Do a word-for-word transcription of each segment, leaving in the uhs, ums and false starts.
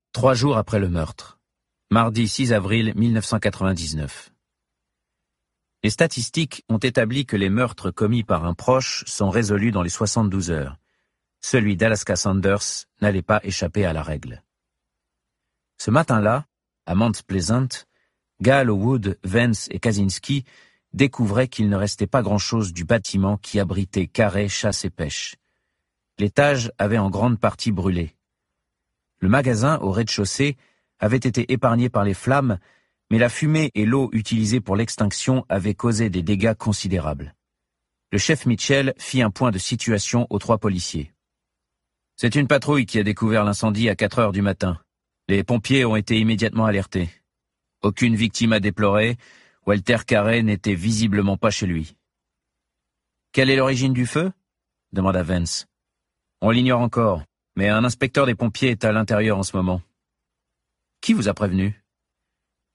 Trois jours après le meurtre. Mardi six avril mille neuf cent quatre-vingt-dix-neuf. Les statistiques ont établi que les meurtres commis par un proche sont résolus dans les soixante-douze heures. Celui d'Alaska Sanders n'allait pas échapper à la règle. Ce matin-là, à Mount Pleasant, Gale, Wood, Vance et Kaczynski découvraient qu'il ne restait pas grand-chose du bâtiment qui abritait carré, chasse et pêche. L'étage avait en grande partie brûlé. Le magasin, au rez-de-chaussée, avait été épargné par les flammes, mais la fumée et l'eau utilisées pour l'extinction avaient causé des dégâts considérables. Le chef Mitchell fit un point de situation aux trois policiers. « C'est une patrouille qui a découvert l'incendie à quatre heures du matin. Les pompiers ont été immédiatement alertés. Aucune victime à déplorer. Walter Carey n'était visiblement pas chez lui. »« Quelle est l'origine du feu ?» demanda Vance. « On l'ignore encore. Mais un inspecteur des pompiers est à l'intérieur en ce moment. »« Qui vous a prévenu ?»« Personne, »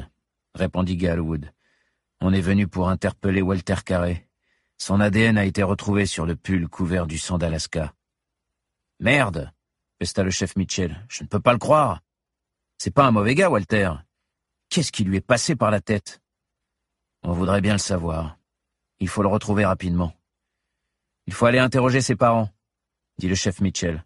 répondit Gale Wood. « On est venu pour interpeller Walter Carey. Son A D N a été retrouvé sur le pull couvert du sang d'Alaska. »« Merde !» pesta le chef Mitchell. « Je ne peux pas le croire. C'est pas un mauvais gars, Walter. Qu'est-ce qui lui est passé par la tête ?»« On voudrait bien le savoir. Il faut le retrouver rapidement. Il faut aller interroger ses parents, » dit le chef Mitchell.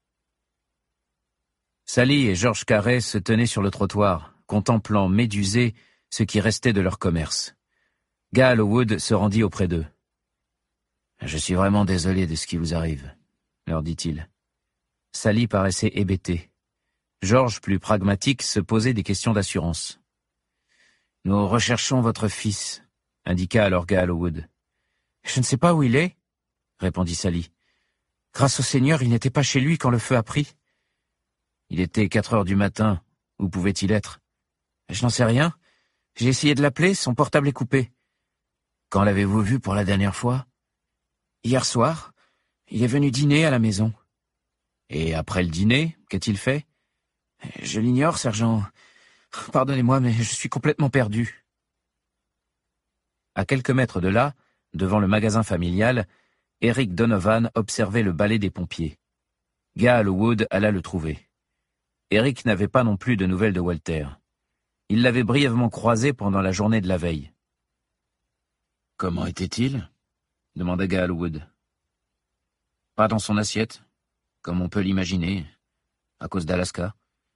Sally et George Carey se tenaient sur le trottoir, contemplant médusés ce qui restait de leur commerce. Gale Wood se rendit auprès d'eux. « Je suis vraiment désolé de ce qui vous arrive, » leur dit-il. Sally paraissait hébétée. George, plus pragmatique, se posait des questions d'assurance. « Nous recherchons votre fils, » indiqua alors Gale Wood. « Je ne sais pas où il est, » répondit Sally. « Grâce au Seigneur, il n'était pas chez lui quand le feu a pris. »« Il était quatre heures du matin. Où pouvait-il être ?»« Je n'en sais rien. J'ai essayé de l'appeler, son portable est coupé. »« Quand l'avez-vous vu pour la dernière fois ?»« Hier soir. Il est venu dîner à la maison. »« Et après le dîner, qu'a-t-il fait ?»« Je l'ignore, sergent. Pardonnez-moi, mais je suis complètement perdu. » À quelques mètres de là, devant le magasin familial, Eric Donovan observait le balai des pompiers. Gale Wood alla le trouver. Eric n'avait pas non plus de nouvelles de Walter. Il l'avait brièvement croisé pendant la journée de la veille. « Comment était-il » demanda Gale Wood. « Pas dans son assiette, comme on peut l'imaginer, à cause d'Alaska. »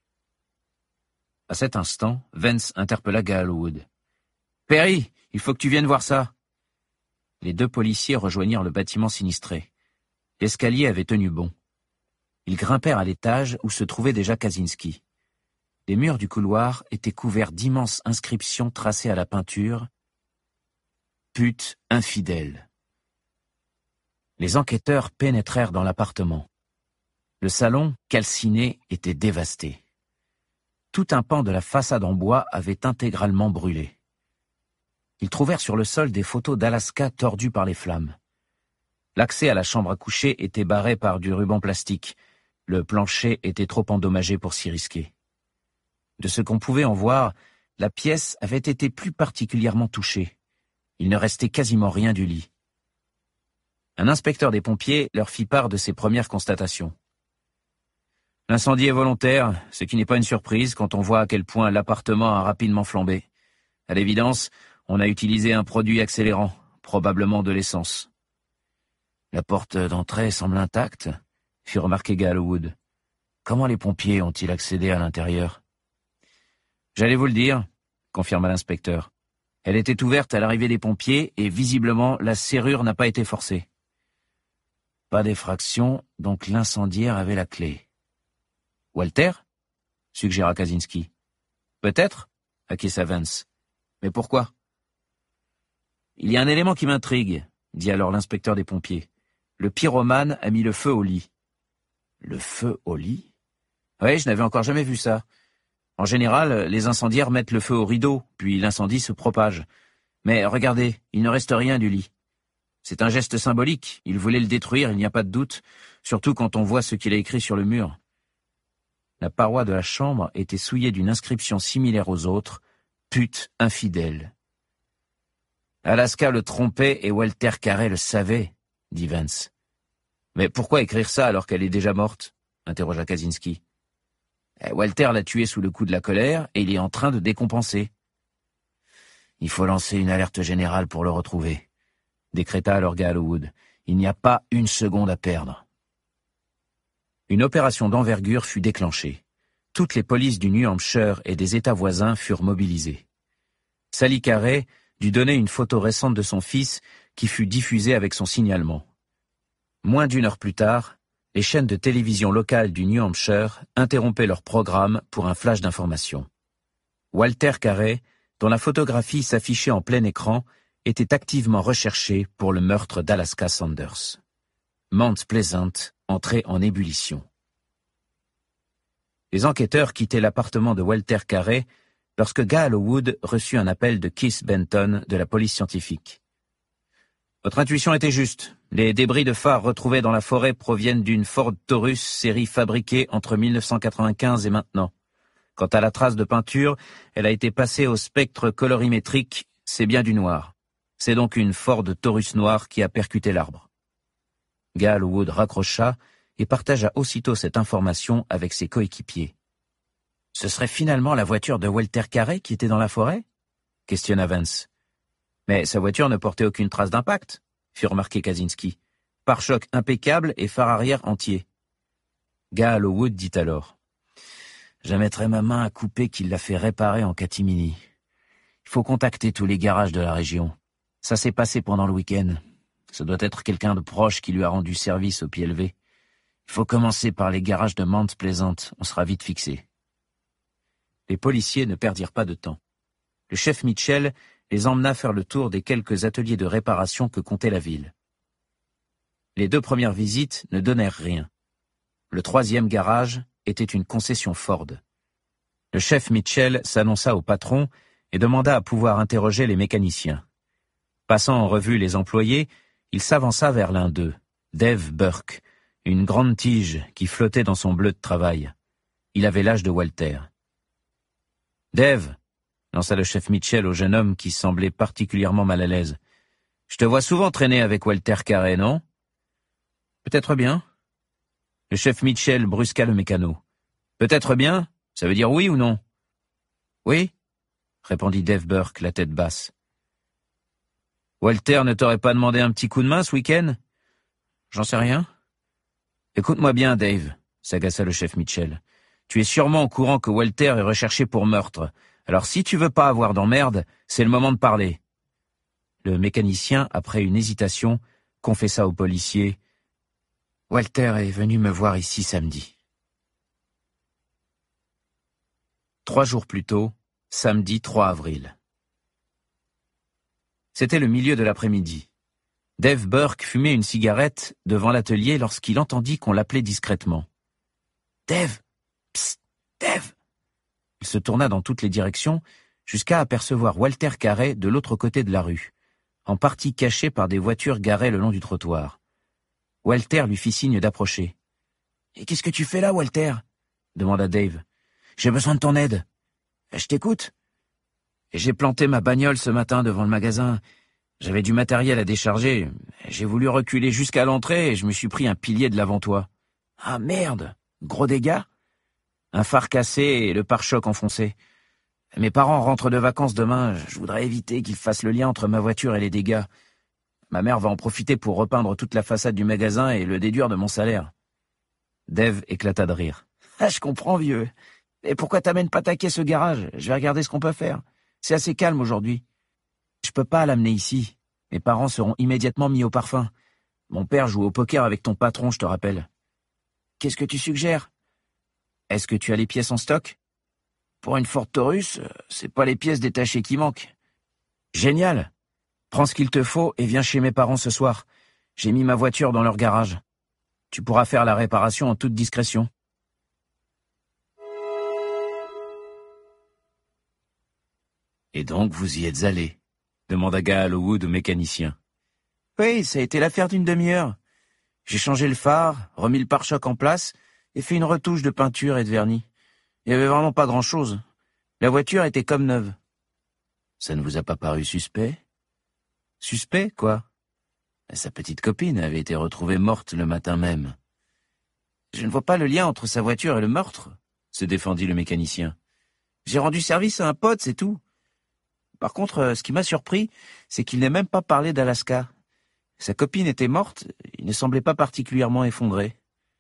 À cet instant, Vance interpella Gale Wood. « Perry, il faut que tu viennes voir ça !» Les deux policiers rejoignirent le bâtiment sinistré. L'escalier avait tenu bon. Ils grimpèrent à l'étage où se trouvait déjà Kaczynski. Les murs du couloir étaient couverts d'immenses inscriptions tracées à la peinture. « Pute infidèle ». Les enquêteurs pénétrèrent dans l'appartement. Le salon, calciné, était dévasté. Tout un pan de la façade en bois avait intégralement brûlé. Ils trouvèrent sur le sol des photos d'Alaska tordues par les flammes. L'accès à la chambre à coucher était barré par du ruban plastique. Le plancher était trop endommagé pour s'y risquer. De ce qu'on pouvait en voir, la pièce avait été plus particulièrement touchée. Il ne restait quasiment rien du lit. Un inspecteur des pompiers leur fit part de ses premières constatations. L'incendie est volontaire, ce qui n'est pas une surprise quand on voit à quel point l'appartement a rapidement flambé. À l'évidence, on a utilisé un produit accélérant, probablement de l'essence. La porte d'entrée semble intacte, fit remarquer Gale Wood. Comment les pompiers ont-ils accédé à l'intérieur ? J'allais vous le dire, confirma l'inspecteur. Elle était ouverte à l'arrivée des pompiers et visiblement la serrure n'a pas été forcée. Pas d'effraction, donc l'incendiaire avait la clé. Walter ? Suggéra Kaczynski. Peut-être, acquiesça Vance. Mais pourquoi ? Il y a un élément qui m'intrigue, dit alors l'inspecteur des pompiers. Le pyromane a mis le feu au lit. Le feu au lit ? Oui, je n'avais encore jamais vu ça. En général, les incendiaires mettent le feu au rideau, puis l'incendie se propage. Mais regardez, il ne reste rien du lit. C'est un geste symbolique, il voulait le détruire, il n'y a pas de doute, surtout quand on voit ce qu'il a écrit sur le mur. La paroi de la chambre était souillée d'une inscription similaire aux autres, « Pute infidèle ». Alaska le trompait et Walter Carey le savait, dit Vance. Mais pourquoi écrire ça alors qu'elle est déjà morte ? Interrogea Kaczynski. Walter l'a tué sous le coup de la colère et il est en train de décompenser. Il faut lancer une alerte générale pour le retrouver, décréta alors Gale Howwood. Il n'y a pas une seconde à perdre. Une opération d'envergure fut déclenchée. Toutes les polices du New Hampshire et des États voisins furent mobilisées. Sally Carey dut donner une photo récente de son fils qui fut diffusée avec son signalement. Moins d'une heure plus tard, les chaînes de télévision locales du New Hampshire interrompaient leur programme pour un flash d'information. Walter Carey, dont la photographie s'affichait en plein écran, était activement recherché pour le meurtre d'Alaska Sanders. Mount Pleasant entrait en ébullition. Les enquêteurs quittaient l'appartement de Walter Carey lorsque Gale Howwood reçut un appel de Keith Benton de la police scientifique. « Votre intuition était juste. Les débris de phare retrouvés dans la forêt proviennent d'une Ford Taurus série fabriquée entre mille neuf cent quatre-vingt-quinze et maintenant. Quant à la trace de peinture, elle a été passée au spectre colorimétrique, c'est bien du noir. C'est donc une Ford Taurus noire qui a percuté l'arbre. » Gale Howwood raccrocha et partagea aussitôt cette information avec ses coéquipiers. « Ce serait finalement la voiture de Walter Carey qui était dans la forêt ?» questionna Vance. « Mais sa voiture ne portait aucune trace d'impact, » fit remarquer Kaczynski. « Pare-choc impeccable et phare arrière entier. » Gale Howwood dit alors. « Je mettrai ma main à couper qu'il l'a fait réparer en catimini. Il faut contacter tous les garages de la région. Ça s'est passé pendant le week-end. Ce doit être quelqu'un de proche qui lui a rendu service au pied levé. Il faut commencer par les garages de Mount Pleasant, on sera vite fixé. » Les policiers ne perdirent pas de temps. Le chef Mitchell les emmena faire le tour des quelques ateliers de réparation que comptait la ville. Les deux premières visites ne donnèrent rien. Le troisième garage était une concession Ford. Le chef Mitchell s'annonça au patron et demanda à pouvoir interroger les mécaniciens. Passant en revue les employés, il s'avança vers l'un d'eux, Dave Burke, une grande tige qui flottait dans son bleu de travail. Il avait l'âge de Walter. « Dave !» lança le chef Mitchell au jeune homme qui semblait particulièrement mal à l'aise. « Je te vois souvent traîner avec Walter Carey, non ?»« Peut-être bien. » Le chef Mitchell brusqua le mécano. « Peut-être bien, ça veut dire oui ou non ?»« Oui ?» répondit Dave Burke, la tête basse. « Walter ne t'aurait pas demandé un petit coup de main ce week-end ?»« J'en sais rien. »« Écoute-moi bien, Dave, » s'agaça le chef Mitchell. « Tu es sûrement au courant que Walter est recherché pour meurtre. Alors si tu veux pas avoir d'emmerde, c'est le moment de parler. » Le mécanicien, après une hésitation, confessa au policier « Walter est venu me voir ici samedi. » Trois jours plus tôt, samedi trois avril. C'était le milieu de l'après-midi. Dave Burke fumait une cigarette devant l'atelier lorsqu'il entendit qu'on l'appelait discrètement. « Dave ! Psst ! Dave !» Il se tourna dans toutes les directions jusqu'à apercevoir Walter Carey de l'autre côté de la rue, en partie caché par des voitures garées le long du trottoir. Walter lui fit signe d'approcher. « Et qu'est-ce que tu fais là, Walter ?» demanda Dave. « J'ai besoin de ton aide. »« Je t'écoute. »« J'ai planté ma bagnole ce matin devant le magasin. J'avais du matériel à décharger. J'ai voulu reculer jusqu'à l'entrée et je me suis pris un pilier de l'avant-toit. Ah merde! Gros dégâts? Un phare cassé et le pare-choc enfoncé. Mes parents rentrent de vacances demain. Je voudrais éviter qu'ils fassent le lien entre ma voiture et les dégâts. Ma mère va en profiter pour repeindre toute la façade du magasin et le déduire de mon salaire. » Dave éclata de rire. « Ah, je comprends, vieux. Et pourquoi t'amènes pas taquer ce garage? Je vais regarder ce qu'on peut faire. C'est assez calme aujourd'hui. Je peux pas l'amener ici. Mes parents seront immédiatement mis au parfum. Mon père joue au poker avec ton patron, je te rappelle. Qu'est-ce que tu suggères? Est-ce que tu as les pièces en stock? Pour une Ford Taurus, c'est pas les pièces détachées qui manquent. Génial! Prends ce qu'il te faut et viens chez mes parents ce soir. J'ai mis ma voiture dans leur garage. Tu pourras faire la réparation en toute discrétion. Et donc vous y êtes allé? Demanda Gale Howwood au mécanicien. Oui, ça a été l'affaire d'une demi-heure. J'ai changé le phare, remis le pare-choc en place et fait une retouche de peinture et de vernis. Il n'y avait vraiment pas grand-chose. La voiture était comme neuve. Ça ne vous a pas paru suspect? Suspect, quoi? Sa petite copine avait été retrouvée morte le matin même. Je ne vois pas le lien entre sa voiture et le meurtre. se défendit le mécanicien. J'ai rendu service à un pote, c'est tout. Par contre, ce qui m'a surpris, c'est qu'il n'ait même pas parlé d'Alaska. Sa copine était morte, il ne semblait pas particulièrement effondré.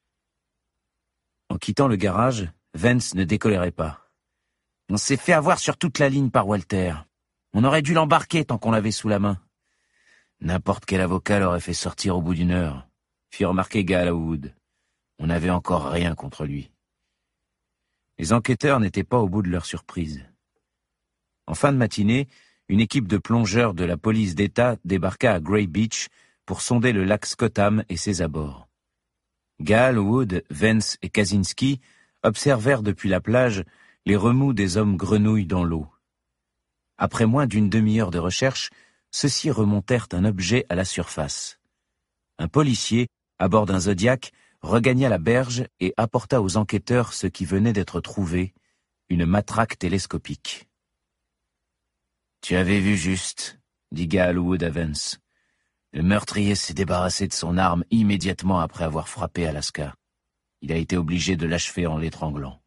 En quittant le garage, Vance ne décolérait pas. On s'est fait avoir sur toute la ligne par Walter. On aurait dû l'embarquer tant qu'on l'avait sous la main. N'importe quel avocat l'aurait fait sortir au bout d'une heure, fit remarquer Gale Wood. On n'avait encore rien contre lui. Les enquêteurs n'étaient pas au bout de leur surprise. En fin de matinée, une équipe de plongeurs de la police d'État débarqua à Grey Beach pour sonder le lac Scottham et ses abords. Gale, Wood, Vance et Kaczynski observèrent depuis la plage les remous des hommes grenouilles dans l'eau. Après moins d'une demi-heure de recherche, ceux-ci remontèrent un objet à la surface. Un policier, à bord d'un Zodiac, regagna la berge et apporta aux enquêteurs ce qui venait d'être trouvé, une matraque télescopique. « Tu avais vu juste, » dit Gale Wood à Vance. Le meurtrier s'est débarrassé de son arme immédiatement après avoir frappé Alaska. Il a été obligé de l'achever en l'étranglant.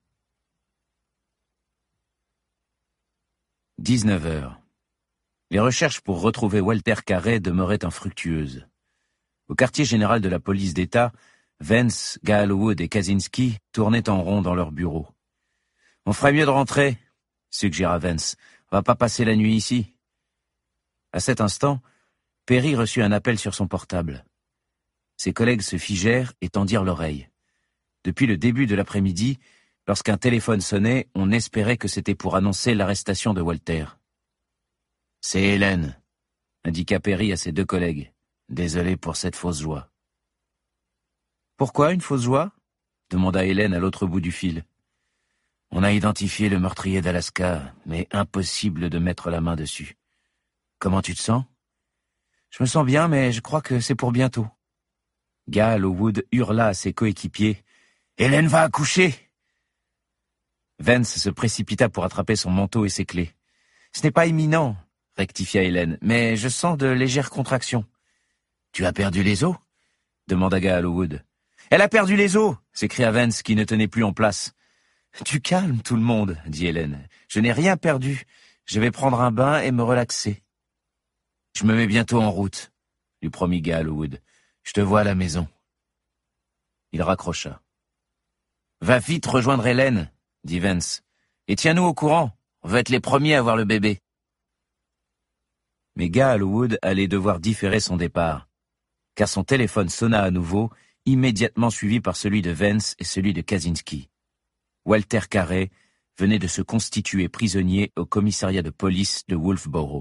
dix-neuf heures. Les recherches pour retrouver Walter Carey demeuraient infructueuses. Au quartier général de la police d'État, Vance, Gale Wood et Kaczynski tournaient en rond dans leur bureau. « On ferait mieux de rentrer, » suggéra Vance. « On va pas passer la nuit ici. » À cet instant, Perry reçut un appel sur son portable. Ses collègues se figèrent et tendirent l'oreille. Depuis le début de l'après-midi, lorsqu'un téléphone sonnait, on espérait que c'était pour annoncer l'arrestation de Walter. « C'est Hélène », indiqua Perry à ses deux collègues. « Désolé pour cette fausse joie. »« Pourquoi une fausse joie ?» demanda Hélène à l'autre bout du fil. « On a identifié le meurtrier d'Alaska, mais impossible de mettre la main dessus. Comment tu te sens ? » « Je me sens bien, mais je crois que c'est pour bientôt. » Gale Wood hurla à ses coéquipiers. « Hélène va accoucher !» Vance se précipita pour attraper son manteau et ses clés. « Ce n'est pas imminent, » rectifia Hélène, « mais je sens de légères contractions. »« Tu as perdu les os ?» demanda Gale Wood. « Elle a perdu les os !» s'écria Vance qui ne tenait plus en place. « Tu calmes tout le monde, » dit Hélène. « Je n'ai rien perdu. Je vais prendre un bain et me relaxer. »« Je me mets bientôt en route, » lui promit Gale Wood. « Je te vois à la maison. » Il raccrocha. « Va vite rejoindre Hélène, » dit Vance. « Et tiens-nous au courant. On veut être les premiers à voir le bébé. » Mais Gale Wood allait devoir différer son départ, car son téléphone sonna à nouveau, immédiatement suivi par celui de Vance et celui de Kaczynski. Walter Carey venait de se constituer prisonnier au commissariat de police de Wolfboro.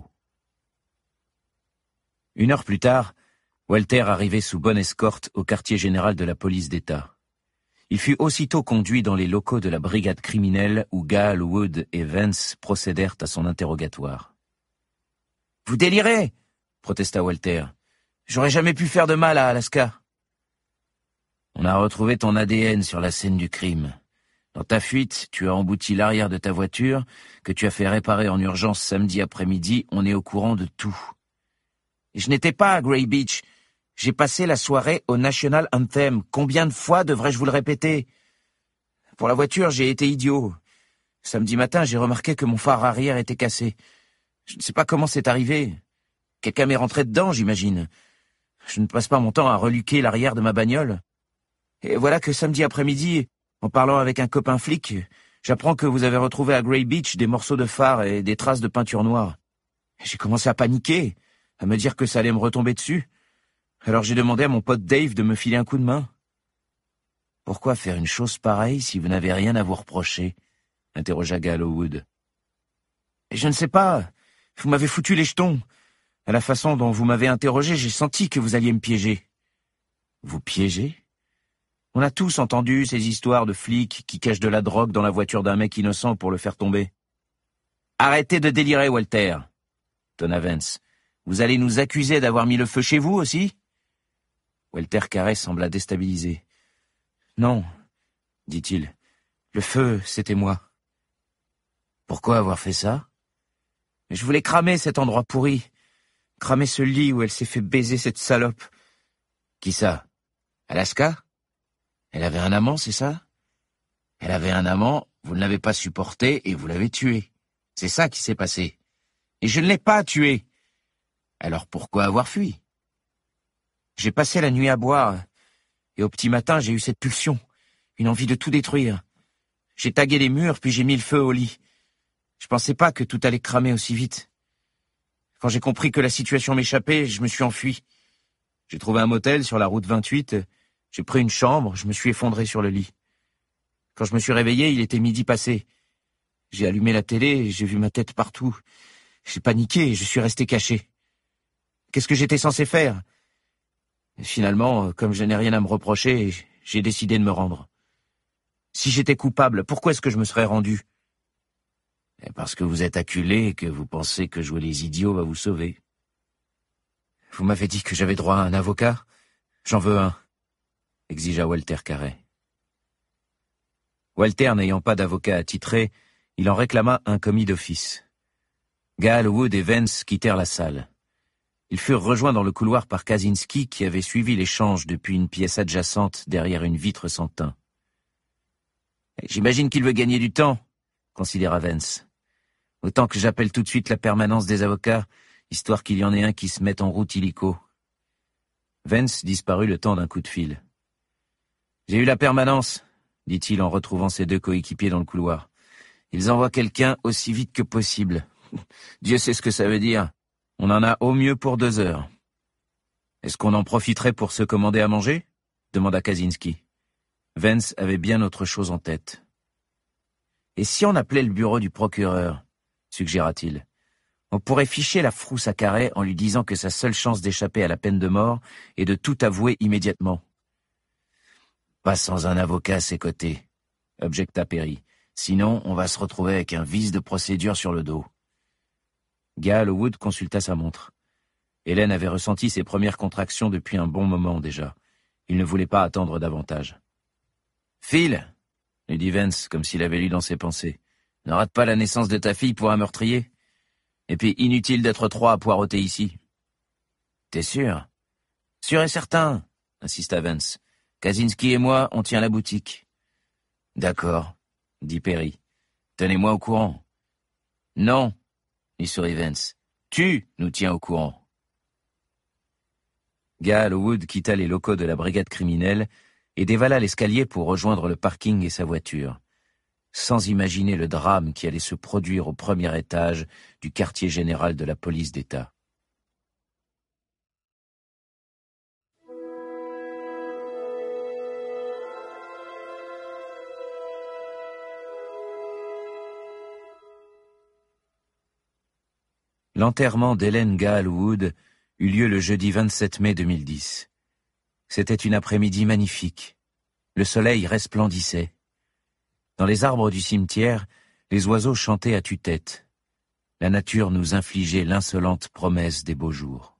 Une heure plus tard, Walter arrivait sous bonne escorte au quartier général de la police d'État. Il fut aussitôt conduit dans les locaux de la brigade criminelle où Gale Wood et Vance procédèrent à son interrogatoire. « Vous délirez !» protesta Walter. « J'aurais jamais pu faire de mal à Alaska. » « On a retrouvé ton A D N sur la scène du crime. Dans ta fuite, tu as embouti l'arrière de ta voiture, que tu as fait réparer en urgence samedi après-midi. On est au courant de tout. » Et je n'étais pas à Grey Beach. J'ai passé la soirée au National Anthem. Combien de fois devrais-je vous le répéter ? Pour la voiture, j'ai été idiot. Samedi matin, j'ai remarqué que mon phare arrière était cassé. Je ne sais pas comment c'est arrivé. Quelqu'un m'est rentré dedans, j'imagine. Je ne passe pas mon temps à reluquer l'arrière de ma bagnole. Et voilà que samedi après-midi, en parlant avec un copain flic, j'apprends que vous avez retrouvé à Grey Beach des morceaux de phare et des traces de peinture noire. J'ai commencé à paniquer, à me dire que ça allait me retomber dessus. Alors j'ai demandé à mon pote Dave de me filer un coup de main. « Pourquoi faire une chose pareille si vous n'avez rien à vous reprocher ?» interrogea Gale Wood. « Je ne sais pas. Vous m'avez foutu les jetons. À la façon dont vous m'avez interrogé, j'ai senti que vous alliez me piéger. »« Vous piéger ?» On a tous entendu ces histoires de flics qui cachent de la drogue dans la voiture d'un mec innocent pour le faire tomber. « Arrêtez de délirer, Walter !» tonna Vance. « Vous allez nous accuser d'avoir mis le feu chez vous aussi ?» Walter Carey sembla déstabilisé. « Non, » dit-il. « Le feu, c'était moi. »« Pourquoi avoir fait ça ?»« Je voulais cramer cet endroit pourri. Cramer ce lit où elle s'est fait baiser cette salope. »« Qui ça ? Alaska ? Elle avait un amant, c'est ça ? Elle avait un amant, Vous ne l'avez pas supporté et vous l'avez tué. C'est ça qui s'est passé. Et je ne l'ai pas tué. Alors pourquoi avoir fui? J'ai passé la nuit à boire, et au petit matin, j'ai eu cette pulsion, une envie de tout détruire. J'ai tagué les murs, puis j'ai mis le feu au lit. Je pensais pas que tout allait cramer aussi vite. Quand j'ai compris que la situation m'échappait, je me suis enfui. J'ai trouvé un motel sur la route vingt-huit, j'ai pris une chambre, je me suis effondré sur le lit. Quand je me suis réveillé, il était midi passé. J'ai allumé la télé et j'ai vu ma tête partout. J'ai paniqué et je suis resté caché. Qu'est-ce que j'étais censé faire? Et finalement, comme je n'ai rien à me reprocher, j'ai décidé de me rendre. Si j'étais coupable, pourquoi est-ce que je me serais rendu? Et parce que vous êtes acculé et que vous pensez que jouer les idiots va vous sauver. Vous m'avez dit que j'avais droit à un avocat? J'en veux un, exigea Walter Carey. Walter n'ayant pas d'avocat attitré, il en réclama un commis d'office. Gaal, Wood et Vance quittèrent la salle. Ils furent rejoints dans le couloir par Kaczynski qui avait suivi l'échange depuis une pièce adjacente derrière une vitre sans teint. « J'imagine qu'il veut gagner du temps, » considéra Vance. « Autant que j'appelle tout de suite la permanence des avocats, histoire qu'il y en ait un qui se mette en route illico. » Vance disparut le temps d'un coup de fil. « J'ai eu la permanence, » dit-il en retrouvant ses deux coéquipiers dans le couloir. « Ils envoient quelqu'un aussi vite que possible. Dieu sait ce que ça veut dire. On en a au mieux pour deux heures. »« Est-ce qu'on en profiterait pour se commander à manger ?» demanda Kaczynski. Vance avait bien autre chose en tête. « Et si on appelait le bureau du procureur ?» suggéra-t-il. « On pourrait ficher la frousse à Carey en lui disant que sa seule chance d'échapper à la peine de mort est de tout avouer immédiatement. »« Pas sans un avocat à ses côtés, » objecta Perry. « Sinon, on va se retrouver avec un vice de procédure sur le dos. » Gaal Wood consulta sa montre. Hélène avait ressenti ses premières contractions depuis un bon moment déjà. Il ne voulait pas attendre davantage. « Phil !» lui dit Vance, comme s'il avait lu dans ses pensées. « Ne rate pas la naissance de ta fille pour un meurtrier. Et puis inutile d'être trois à poireauter ici. »« T'es sûr ?»« Sûr et certain, » insista Vance. « Kaczynski et moi, on tient la boutique. »« D'accord, » dit Perry. « Tenez-moi au courant. »« Non, » lui sourit Vance. « Tu nous tiens au courant. » Gaal Wood quitta les locaux de la brigade criminelle et dévala l'escalier pour rejoindre le parking et sa voiture, sans imaginer le drame qui allait se produire au premier étage du quartier général de la police d'État. L'enterrement d'Hélène Gaal Wood eut lieu le jeudi vingt-sept mai deux mille dix. C'était une après-midi magnifique. Le soleil resplendissait. Dans les arbres du cimetière, les oiseaux chantaient à tue-tête. La nature nous infligeait l'insolente promesse des beaux jours.